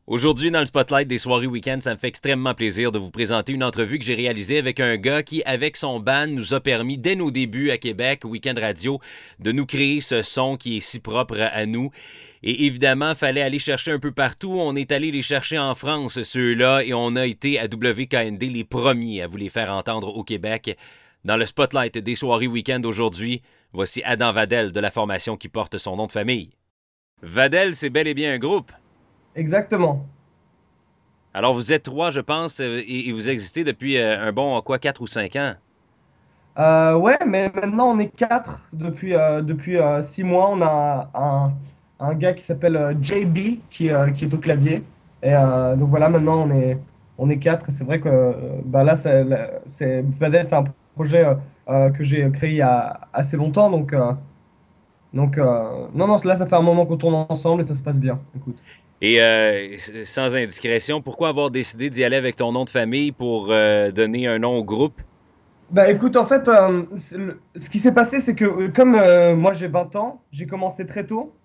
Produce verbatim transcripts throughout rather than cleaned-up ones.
Aujourd'hui, dans le Spotlight des soirées week-end, ça me fait extrêmement plaisir de vous présenter une entrevue que j'ai réalisée avec un gars qui, avec son band, nous a permis, dès nos débuts à Québec, Weekend Radio, de nous créer ce son qui est si propre à nous. Et évidemment, il fallait aller chercher un peu partout. On est allé les chercher en France, ceux-là, et on a été à W K N D les premiers à vous les faire entendre au Québec. Dans le Spotlight des soirées week-end aujourd'hui, voici Adam Vadel de la formation qui porte son nom de famille. Vadel, c'est bel et bien un groupe. Exactement. Alors, vous êtes trois, je pense, euh, et, et vous existez depuis euh, un bon, quoi, quatre ou cinq ans. Euh, ouais, mais maintenant on est quatre depuis, euh, depuis euh, six mois. On a un, un gars qui s'appelle euh, J B qui, euh, qui est au clavier. Et euh, donc voilà, maintenant on est, on est quatre. Et c'est vrai que euh, bah là, c'est, c'est, Vadel, c'est un projet euh, euh, que j'ai créé il y a assez longtemps. Donc, euh, donc euh, non, non, là, ça fait un moment qu'on tourne ensemble et ça se passe bien. Écoute. Et euh, sans indiscrétion, pourquoi avoir décidé d'y aller avec ton nom de famille pour euh, donner un nom au groupe? Bah écoute, en fait, euh, c'est le- ce qui s'est passé, c'est que euh, comme euh, moi j'ai vingt ans, j'ai commencé très tôt.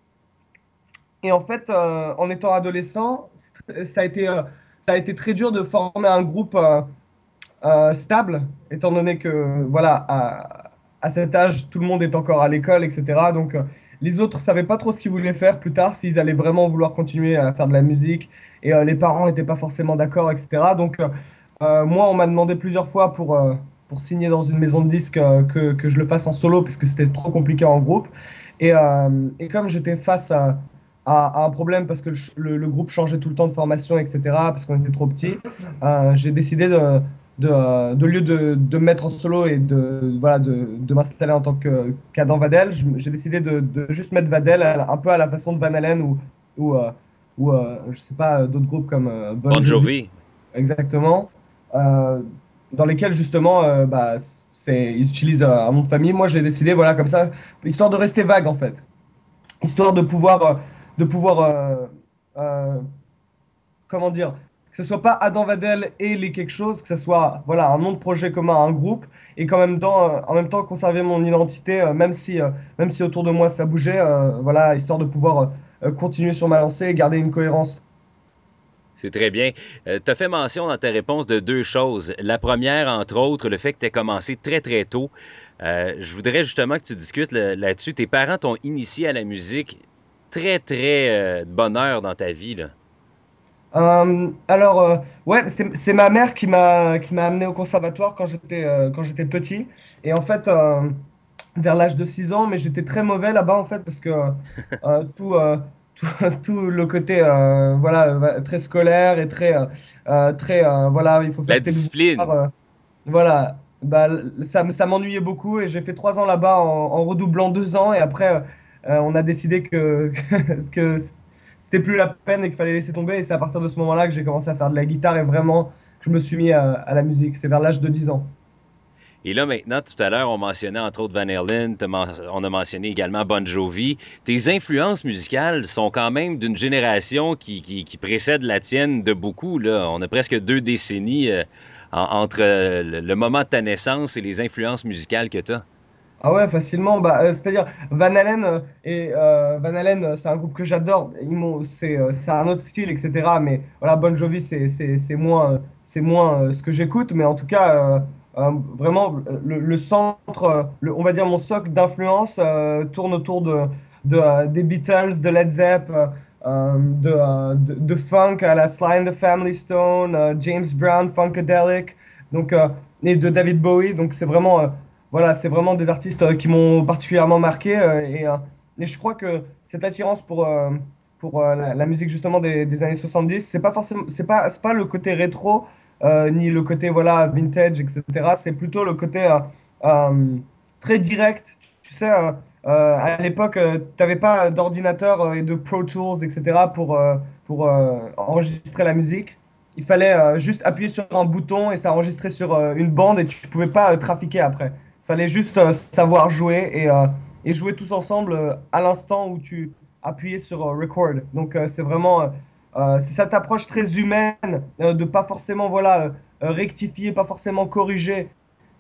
Et en fait, euh, en étant adolescent, c'est- ça a été, euh, ça a été très dur de former un groupe euh, euh, stable, étant donné que, voilà, à, à cet âge, tout le monde est encore à l'école, et cetera. Donc, euh, les autres ne savaient pas trop ce qu'ils voulaient faire plus tard, s'ils allaient vraiment vouloir continuer à faire de la musique. Et euh, les parents n'étaient pas forcément d'accord, et cetera. Donc, euh, euh, moi, on m'a demandé plusieurs fois pour, euh, pour signer dans une maison de disques euh, que, que je le fasse en solo, parce que c'était trop compliqué en groupe. Et, euh, et comme j'étais face à, à- à un problème, parce que le, ch- le- le groupe changeait tout le temps de formation, et cetera, parce qu'on était trop petits, euh, j'ai décidé de de, euh, de lieu de, de me mettre en solo et de, voilà, de, de m'installer en tant que qu'Adam Vadel, je- j'ai décidé de, de juste mettre Vadel à- un peu à la façon de Van Halen ou, ou, euh, ou euh, je sais pas, d'autres groupes comme euh, Bon Bon Jovi, Jovi. exactement, euh, dans lesquels justement euh, bah, c'est, ils utilisent euh, un nom de famille. Moi, j'ai décidé, voilà, comme ça, histoire de rester vague en fait, histoire de pouvoir, euh, de pouvoir euh, euh, comment dire, que ce soit pas Adam Vadel et les quelque chose, que ce soit voilà, un nom de projet commun à un groupe, et qu'en même temps, euh, en même temps conserver mon identité, euh, même si, euh, même si autour de moi ça bougeait, euh, voilà, histoire de pouvoir euh, euh, continuer sur ma lancée et garder une cohérence. C'est très bien. Euh, tu as fait mention dans ta réponse de deux choses. La première, entre autres, le fait que tu aies commencé très, très tôt. Euh, je voudrais justement que tu discutes là- là-dessus. Tes parents t'ont initié à la musique très, très euh, de bonne heure dans ta vie, là. Euh, alors, euh, ouais, c'est c'est ma mère qui m'a qui m'a amené au conservatoire quand j'étais euh, quand j'étais petit. Et en fait, euh, vers l'âge de six ans, mais j'étais très mauvais là-bas en fait parce que euh, tout, euh, tout, tout le côté euh, voilà euh, très scolaire et très euh, euh, très euh, voilà, il faut La faire tes devoirs, discipline. euh, voilà, bah ça m- ça m'ennuyait beaucoup et j'ai fait trois ans là-bas en, en redoublant deux ans et après euh, euh, on a décidé que que c'était plus la peine et qu'il fallait laisser tomber, et c'est à partir de ce moment-là que j'ai commencé à faire de la guitare et vraiment que je me suis mis à, à la musique. C'est vers l'âge de dix ans. Et là, maintenant, tout à l'heure, on mentionnait entre autres Van Halen, t'as men- on a mentionné également Bon Jovi. Tes influences musicales sont quand même d'une génération qui, qui- qui précède la tienne de beaucoup, là. On a presque deux décennies euh, en- entre euh, le, le moment de ta naissance et les influences musicales que tu as. Ah ouais, facilement. Bah, euh, c'est-à-dire, Van Halen, euh, et, euh, Van Halen, euh, c'est un groupe que j'adore. Ils m'ont- C'est euh, c'est un autre style, et cetera. Mais voilà, Bon Jovi, c'est c'est- c'est moins, euh, c'est moins euh, ce que j'écoute. Mais en tout cas, euh, euh, vraiment, le, le centre, euh, le- on va dire mon socle d'influence euh, tourne autour de, de, euh, des Beatles, de Led Zepp, euh, euh, de, euh, de, de funk à la Sly and the Family Stone, euh, James Brown, Funkadelic, donc, euh, et de David Bowie. Donc c'est vraiment... euh, voilà, c'est vraiment des artistes euh, qui m'ont particulièrement marqué. Euh, et, euh, et je crois que cette attirance pour, euh, pour euh, la, la musique justement des, des années soixante-dix, c'est pas forcément, c'est pas, c'est pas le côté rétro, euh, ni le côté voilà, vintage, et cetera. C'est plutôt le côté euh, euh, très direct. Tu sais, euh, euh, à l'époque, tu n'avais pas d'ordinateur euh, et de Pro Tools, et cetera pour, euh, pour euh, enregistrer la musique. Il fallait euh, juste appuyer sur un bouton et ça enregistrait sur euh, une bande et tu ne pouvais pas euh, trafiquer après. Il fallait juste euh, savoir jouer et, euh, et jouer tous ensemble euh, à l'instant où tu appuyais sur euh, record. Donc euh, c'est vraiment euh, euh, c'est cette approche très humaine euh, de pas forcément voilà euh, euh, rectifier, pas forcément corriger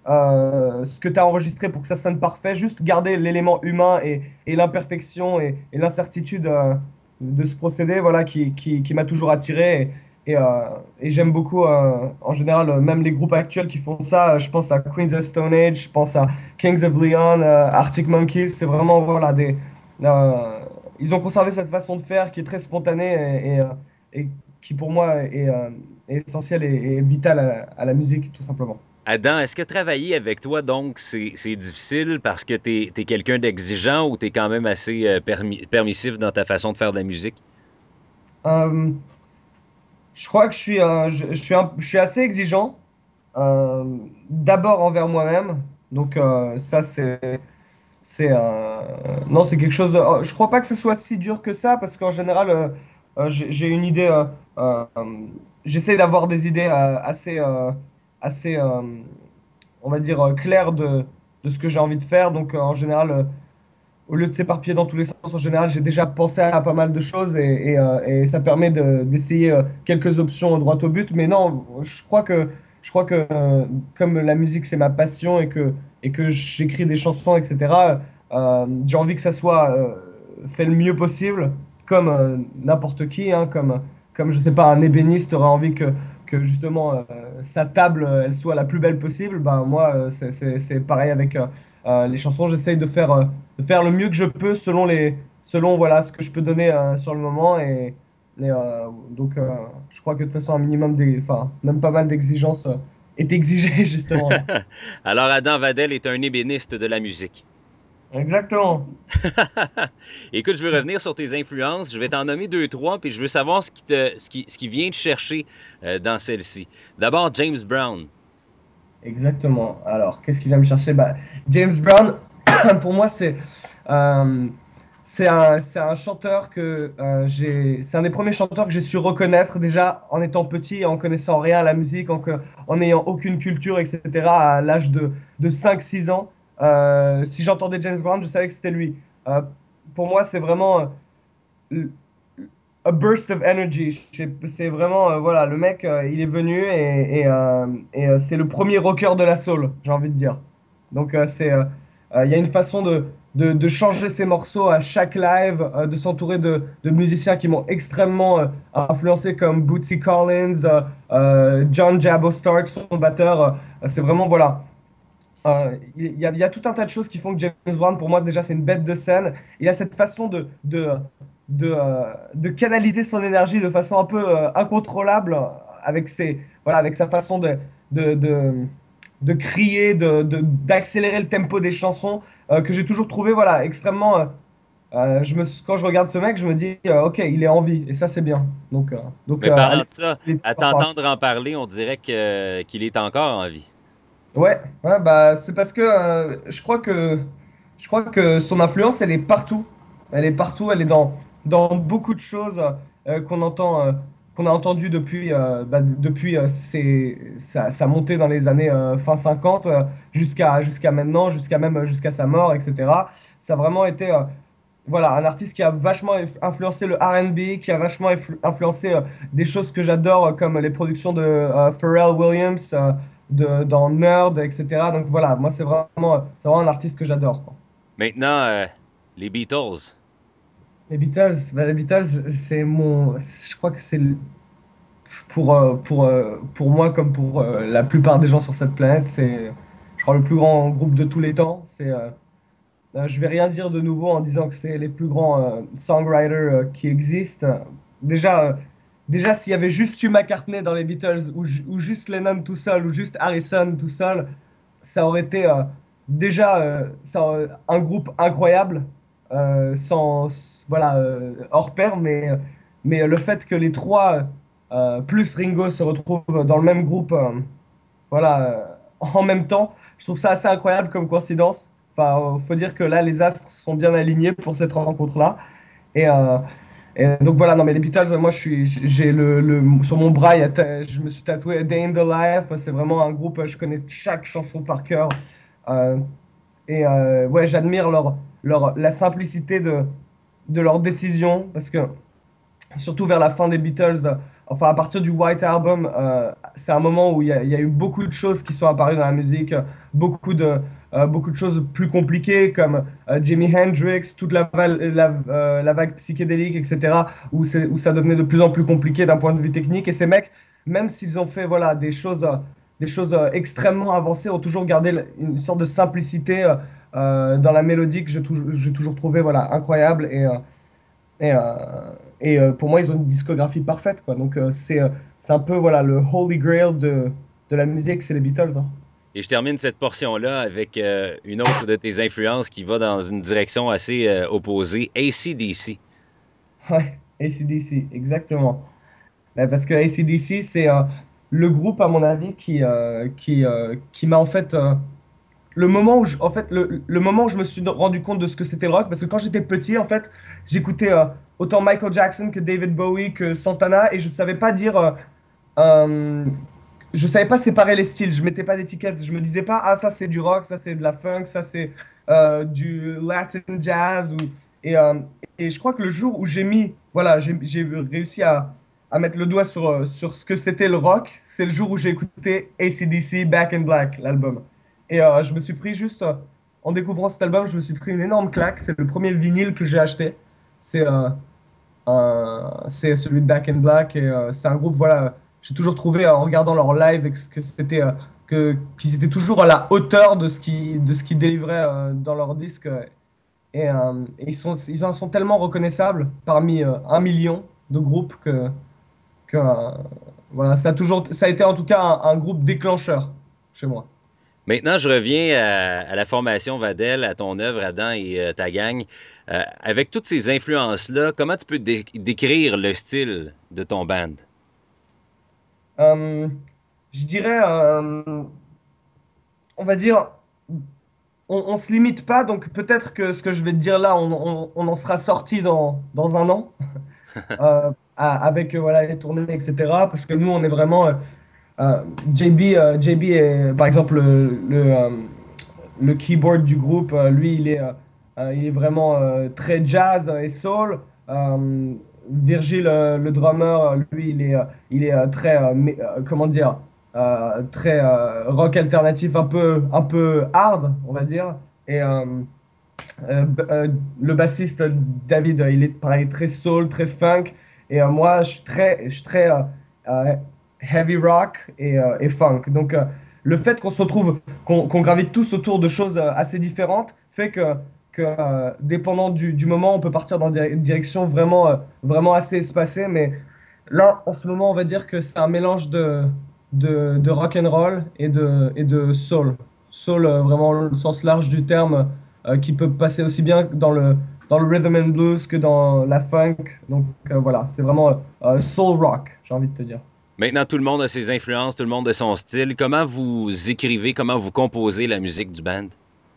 euh, ce que tu as enregistré pour que ça sonne parfait, juste garder l'élément humain et, et l'imperfection et, et l'incertitude. Euh, de ce procédé, voilà, qui, qui, qui m'a toujours attiré. Et, et, euh, et j'aime beaucoup, euh, en général, euh, même les groupes actuels qui font ça. euh, Je pense à Queens of Stone Age, je pense à Kings of Leon, euh, Arctic Monkeys. C'est vraiment, voilà, des, euh, ils ont conservé cette façon de faire qui est très spontanée et, et, euh, et qui, pour moi, est, euh, est essentielle et, et vitale à, à la musique, tout simplement. Adam, est-ce que travailler avec toi, donc, c'est c'est difficile parce que t'es es quelqu'un d'exigeant ou t'es quand même assez euh, permi- permissif dans ta façon de faire de la musique? Euh, je crois que je suis, euh, je, je suis, un- je suis assez exigeant. Euh, d'abord envers moi-même. Donc euh, ça, c'est, c'est, euh, non, c'est quelque chose. oh, je crois pas que ce soit si dur que ça parce qu'en général, euh, euh, j'ai j'ai une idée. Euh, euh, j'essaie d'avoir des idées euh, assez, euh, assez, euh, on va dire, euh, claires de, de ce que j'ai envie de faire. Donc euh, en général. euh, au lieu de s'éparpiller dans tous les sens, en général, j'ai déjà pensé à pas mal de choses et, et, euh, et ça permet de- d'essayer euh, quelques options droit au but. Mais non, je crois que, je crois que euh, comme la musique, c'est ma passion et que, et que j'écris des chansons, et cetera, euh, j'ai envie que ça soit euh, fait le mieux possible, comme euh, n'importe qui, hein, comme, comme, je sais pas, un ébéniste aurait envie que, que justement euh, sa table, euh, elle soit la plus belle possible. Ben, moi, euh, c'est c'est- c'est pareil avec euh, euh, les chansons. J'essaye de faire... euh, de faire le mieux que je peux selon les selon voilà ce que je peux donner euh, sur le moment et, et, euh, donc euh, je crois que de toute façon un minimum des enfin même pas mal d'exigences euh, est exigé justement là. Alors, Adam Vadel est un ébéniste de la musique. Exactement. Écoute, je veux revenir sur tes influences. Je vais t'en nommer deux, trois, puis je veux savoir ce qui te, ce qui, ce qui vient te chercher euh, dans celle-ci. D'abord, James Brown. Exactement. Alors, qu'est-ce qui vient me chercher? Bah, James Brown, pour moi, c'est euh, c'est un, c'est un chanteur que euh, j'ai. C'est un des premiers chanteurs que j'ai su reconnaître déjà en étant petit, en connaissant rien à la musique, en, que- en n'ayant aucune culture, et cetera. À l'âge de, de cinq six ans, Euh, si j'entendais James Brown, je savais que c'était lui. Euh, pour moi, c'est vraiment euh, a burst of energy. Je sais- C'est vraiment, euh, voilà, le mec, euh, il est venu et, et, euh, et, euh, c'est le premier rocker de la soul, j'ai envie de dire. Donc, euh, c'est, euh, euh, il y a une façon de, de, de changer ses morceaux à chaque live, euh, de s'entourer de, de musiciens qui m'ont extrêmement euh, influencé, comme Bootsy Collins, euh, euh, John Jabo Stark, son batteur. Euh, c'est vraiment, voilà. Euh, Il y, a, il y a tout un tas de choses qui font que James Brown, pour moi, déjà, c'est une bête de scène. Il a cette façon de, de, de, euh, de canaliser son énergie de façon un peu euh, incontrôlable avec, ses, voilà, avec sa façon de, de, de, de crier, de, de- d'accélérer le tempo des chansons, euh, que j'ai toujours trouvé voilà, extrêmement. Euh, euh, je me, quand je regarde ce mec, je me dis, euh, ok, il est en vie, et ça, c'est bien. Donc, euh, donc Mais euh, parlant allez, de ça, allez, à par rapport à ça. t'entendre en parler, on dirait que, qu'il est encore en vie. Ouais, ouais, bah, c'est parce que euh, je crois que je crois que son influence, elle est partout. Elle est partout, elle est dans, dans beaucoup de choses euh, qu'on entend, euh, qu'on a entendues depuis, euh, bah, depuis euh, ses- sa, sa montée dans les années euh, fin cinquante euh, jusqu'à jusqu'à maintenant, jusqu'à même jusqu'à sa mort, et cetera. Ça a vraiment été euh, voilà, un artiste qui a vachement inf- influencé le R and B, qui a vachement influ- influencé euh, des choses que j'adore, euh, comme les productions de euh, Pharrell Williams, euh, de, dans Nerd, et cetera. Donc voilà, moi, c'est vraiment, euh, c'est vraiment un artiste que j'adore, quoi. Maintenant, euh, les Beatles. Les Beatles, bah, les Beatles, c'est mon. Je crois que c'est le- pour, euh, pour, euh, pour moi, comme pour euh, la plupart des gens sur cette planète, c'est, je crois, le plus grand groupe de tous les temps. C'est. Euh, Euh, je vais rien dire de nouveau en disant que c'est les plus grands euh, songwriters euh, qui existent. Déjà, euh, déjà s'il y avait juste eu McCartney dans les Beatles, ou, ju- ou juste Lennon tout seul, ou juste Harrison tout seul, ça aurait été euh, déjà euh, ça aurait- un groupe incroyable, euh, sans, voilà, euh, hors pair, mais, mais le fait que les trois, euh, plus Ringo, se retrouvent dans le même groupe, euh, voilà, euh, en même temps. Je trouve ça assez incroyable comme coïncidence. Enfin, euh, faut dire que là, les astres sont bien alignés pour cette rencontre-là. Et, euh, et donc voilà, non mais les Beatles, moi, je suis, j'ai le, le- sur mon bras, il y a ta- je me suis tatoué A Day in the Life. C'est vraiment un groupe, je connais chaque chanson par cœur. Euh, et euh, ouais, j'admire leur, leur, la simplicité de, de leurs décisions parce que surtout vers la fin des Beatles, euh, enfin à partir du White Album, euh, c'est un moment où il y, a il y a eu beaucoup de choses qui sont apparues dans la musique, euh, beaucoup de, euh, beaucoup de choses plus compliquées comme euh, Jimi Hendrix, toute la, val- la, euh, la vague psychédélique, et cetera, où, c'est- où ça devenait de plus en plus compliqué d'un point de vue technique. Et ces mecs, même s'ils ont fait voilà, des choses, euh, des choses euh, extrêmement avancées, ont toujours gardé l- une sorte de simplicité euh, euh, dans la mélodie que j'ai tou- j'ai toujours trouvé voilà, incroyable. Et, euh, et, euh, et euh, pour moi, ils ont une discographie parfaite, quoi. Donc, euh, c'est euh, c'est un peu voilà, le holy grail de, de la musique, c'est les Beatles, hein. Et je termine cette portion-là avec euh, une autre de tes influences qui va dans une direction assez euh, opposée, A C D C. Ouais, A C/D C, exactement. Euh, Parce que A C D C, c'est euh, le groupe, à mon avis, qui, euh, qui, euh, qui m'a en fait. euh, le moment où je, en fait, le, le moment où je me suis rendu compte de ce que c'était le rock, parce que quand j'étais petit, en fait, j'écoutais euh, autant Michael Jackson que David Bowie que Santana, et je savais pas dire. euh, euh, je savais pas séparer les styles, je mettais pas d'étiquette, je me disais pas, ah, ça c'est du rock, ça c'est de la funk, ça c'est euh, du Latin jazz. Ou, et, euh, et je crois que le jour où j'ai mis, voilà, j'ai j'ai réussi à, à mettre le doigt sur, euh, sur ce que c'était le rock, c'est le jour où j'ai écouté A C D C Back in Black, l'album. Et euh, je me suis pris juste, euh, en découvrant cet album, je me suis pris une énorme claque. C'est le premier vinyle que j'ai acheté. C'est euh, un- c'est celui de Back in Black. Et euh, c'est un groupe, voilà, j'ai toujours trouvé euh, en regardant leur live et que c'était, euh, que, qu'ils étaient toujours à la hauteur de ce qui, de ce qu'ils délivraient euh, dans leur disque. Et, euh, et ils sont, ils en sont tellement reconnaissables parmi euh, un million de groupes que, que euh, voilà, ça a toujours, ça a été en tout cas un, un groupe déclencheur chez moi. Maintenant, je reviens à, à la formation Vadel, à ton œuvre, Adam et euh, ta gang. Euh, avec toutes ces influences-là, comment tu peux dé- décrire le style de ton band? Euh, je dirais, euh, on va dire, on, on se limite pas, donc peut-être que ce que je vais te dire là, on, on- on en sera sorti dans, dans un an, euh, à- avec euh, voilà, les tournées, et cetera. Parce que nous, on est vraiment. euh, euh, J B, euh, J B est, par exemple, le, le, euh, le keyboard du groupe, euh, lui, il est, euh, euh, il est vraiment euh, très jazz et soul. Euh, Virgil, euh, le drummer, euh, lui, il est, euh, il est euh, très, euh, mé- euh, comment dire, euh, très euh, rock alternatif, un peu, un peu hard, on va dire. Et euh, euh, b- euh, le bassiste David, euh, il est pareil, très soul, très funk. Et euh, moi, je suis très, je suis très euh, euh, heavy rock et, euh, et funk. Donc, euh, le fait qu'on se retrouve, qu'on qu'on gravite tous autour de choses euh, assez différentes, fait que, que euh, dépendant du, du moment, on peut partir dans des directions vraiment, euh, vraiment assez espacées. Mais là, en ce moment, on va dire que c'est un mélange de, de, de rock and roll et de, et de soul. Soul, euh, vraiment le sens large du terme, euh, qui peut passer aussi bien dans le, dans le rhythm and blues que dans la funk. Donc euh, voilà, c'est vraiment euh, soul rock, j'ai envie de te dire. Maintenant, tout le monde a ses influences, tout le monde a son style. Comment vous écrivez, comment vous composez la musique du band?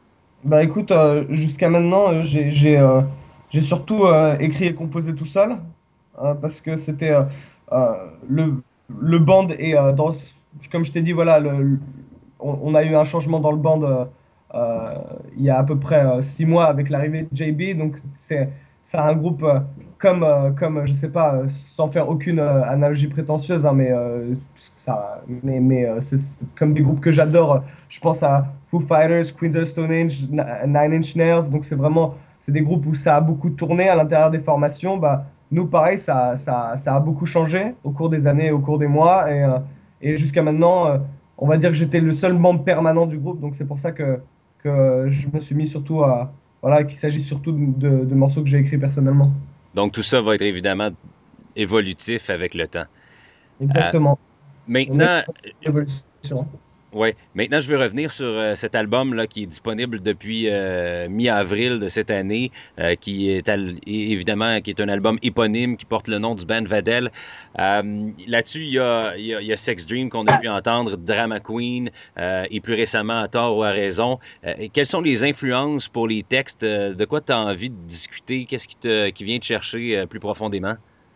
Bah écoute, euh, jusqu'à maintenant, euh, j'ai j'ai euh, j'ai surtout euh, écrit et composé tout seul, euh, parce que c'était euh, euh, le, le band et euh, dans, comme je t'ai dit, voilà, le, le- on, on a eu un changement dans le band euh, euh, il y a à peu près euh, six mois avec l'arrivée de J B, donc c'est c'est un groupe euh, comme euh, comme je sais pas, euh, sans faire aucune euh, analogie prétentieuse, hein, mais euh, ça, mais mais euh, c'est c'est comme des groupes que j'adore. Je pense à Foo Fighters, Queens of the Stone Age, Nine Inch Nails. Donc c'est vraiment, c'est des groupes où ça a beaucoup tourné à l'intérieur des formations. Bah, nous, pareil, ça, ça, ça a beaucoup changé au cours des années, au cours des mois. Et, euh, et jusqu'à maintenant, euh, on va dire que j'étais le seul membre permanent du groupe. Donc c'est pour ça que, que je me suis mis surtout à, voilà, qu'il s'agit surtout de, de, de morceaux que j'ai écrits personnellement. Donc, tout ça va être évidemment évolutif avec le temps. Euh, Exactement. On est maintenant, dans cette évolution. Ouais. Maintenant, je veux revenir sur euh, cet album-là qui est disponible depuis euh, mi-avril de cette année, euh, qui est al- é- évidemment qui est un album éponyme qui porte le nom du band Vadel. Euh, là-dessus, il y a, il y a- il y a Sex Dream qu'on a pu entendre, Drama Queen, euh, et plus récemment À tort ou à raison. Euh, et quelles sont les influences pour les textes? Euh, De quoi tu as envie de discuter? Qu'est-ce qui te, qui vient te chercher euh, plus profondément?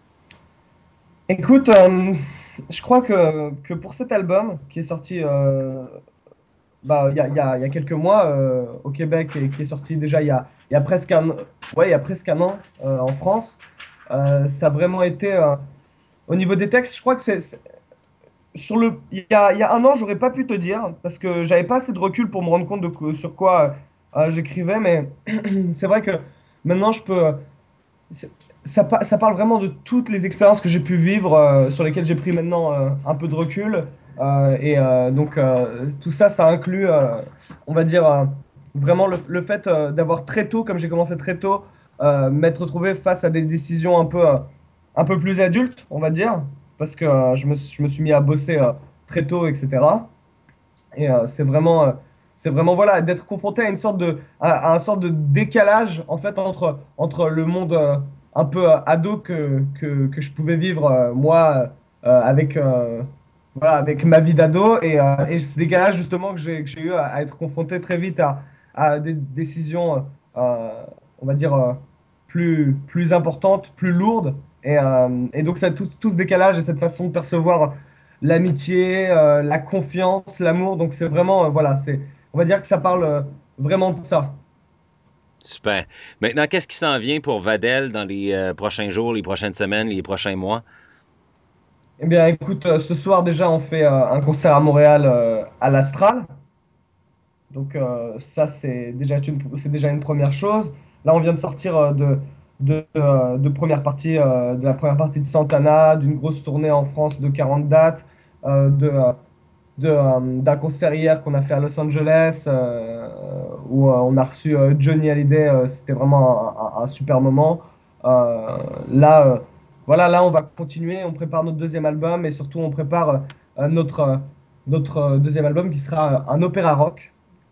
Écoute, euh, je crois que, que pour cet album qui est sorti euh, bah, il y a, il y a, il y a quelques mois euh, au Québec et qui est sorti déjà il y a, il y a presque un, ouais, il y a presque un an euh, en France, euh, ça a vraiment été, euh, au niveau des textes, je crois que c'est, c'est- sur le, il y a, il y a un an, j'aurais pas pu te dire parce que j'avais pas assez de recul pour me rendre compte de quoi- sur quoi euh, j'écrivais, mais c'est vrai que maintenant je peux. c'est- Ça, pa- ça parle vraiment de toutes les expériences que j'ai pu vivre, euh, sur lesquelles j'ai pris maintenant euh, un peu de recul. Euh, et euh, donc euh, tout ça, ça inclut, euh, on va dire, euh, vraiment le, le fait euh, d'avoir très tôt, comme j'ai commencé très tôt, euh, m'être retrouvé face à des décisions un peu, euh, un peu plus adultes, on va dire, parce que euh, je me, suis- je me suis mis à bosser euh, très tôt, et cetera. Et euh, c'est vraiment, euh, c'est vraiment voilà, d'être confronté à une sorte de, à, à un sorte de décalage en fait entre, entre le monde euh, un peu euh, ado que, que, que je pouvais vivre euh, moi euh, avec, euh, voilà, avec ma vie d'ado et, euh, et ce décalage justement que j'ai, que j'ai eu à, à être confronté très vite à, à des décisions, euh, on va dire, euh, plus, plus importantes, plus lourdes. Et, euh, et donc ça, tout, tout ce décalage et cette façon de percevoir l'amitié, euh, la confiance, l'amour. Donc c'est vraiment, euh, voilà, c'est, on va dire que ça parle euh, vraiment de ça. Super. Maintenant, qu'est-ce qui s'en vient pour Vadel dans les euh, prochains jours, les prochaines semaines, les prochains mois? Eh bien, écoute, euh, ce soir déjà, on fait euh, un concert à Montréal euh, à l'Astral. Donc euh, ça, c'est déjà une, c'est déjà une première chose. Là, on vient de sortir euh, de, de, euh, de première partie, euh, de la première partie de Santana, d'une grosse tournée en France de quarante dates, euh, de, euh, de, euh, d'un concert hier qu'on a fait à Los Angeles, euh, où euh, on a reçu euh, Johnny Hallyday. Euh, c'était vraiment un, un- un super moment. Euh, là, euh, voilà, là, on va continuer. On prépare notre deuxième album et surtout, on prépare euh, notre, euh, notre euh, deuxième album qui sera euh, un opéra rock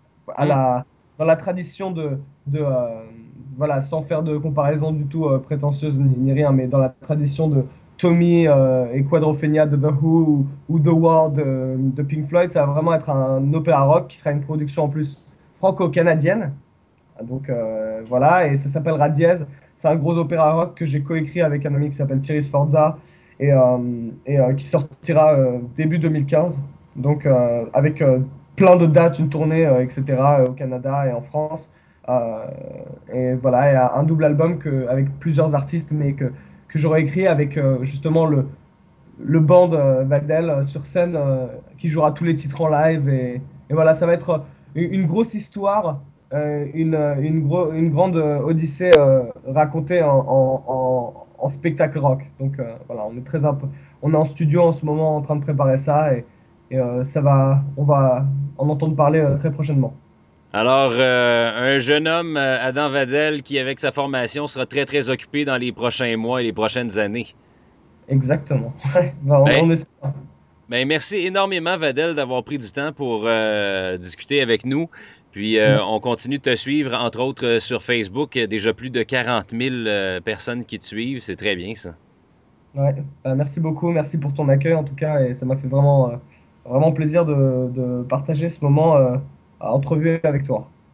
à Hmm. la, dans la tradition de, de euh, voilà, sans faire de comparaison du tout euh, prétentieuse ni, ni rien, mais dans la tradition de Tommy euh, et Quadrophenia de The Who ou, ou The Wall de, de Pink Floyd, ça va vraiment être un opéra rock qui sera une production en plus franco-canadienne. Donc euh, voilà, et ça s'appellera Dièse. C'est un gros opéra rock que j'ai coécrit avec un ami qui s'appelle Thierry Sforza et, euh, et euh, qui sortira euh, début deux mille quinze. Donc euh, avec euh, plein de dates, une tournée, euh, et cetera euh, au Canada et en France. Euh, et voilà, et un double album que, avec plusieurs artistes, mais que, que j'aurais écrit avec euh, justement le, le band euh, Vadel euh, sur scène euh, qui jouera tous les titres en live. Et, et voilà, ça va être euh, une, une grosse histoire, euh, une, euh, une, gros- une grande euh, odyssée euh, racontée en, en, en- en spectacle rock. Donc euh, voilà, on est très imp- on est en studio en ce moment en train de préparer ça et, et, euh, ça va, on va en entendre parler euh, très prochainement. Alors, euh, un jeune homme, euh, Adam Vadel, qui, avec sa formation, sera très, très occupé dans les prochains mois et les prochaines années. Exactement. Ouais, bah, on, Ben, on espère. ben, merci énormément, Vadel, d'avoir pris du temps pour euh, discuter avec nous. Puis, euh, Merci. on continue de te suivre, entre autres, euh, sur Facebook. Il y a déjà plus de quarante mille euh, personnes qui te suivent. C'est très bien, ça. Ouais, bah, merci beaucoup, merci pour ton accueil en tout cas, et ça m'a fait vraiment, euh, vraiment plaisir de, de partager ce moment euh, à entrevue avec toi.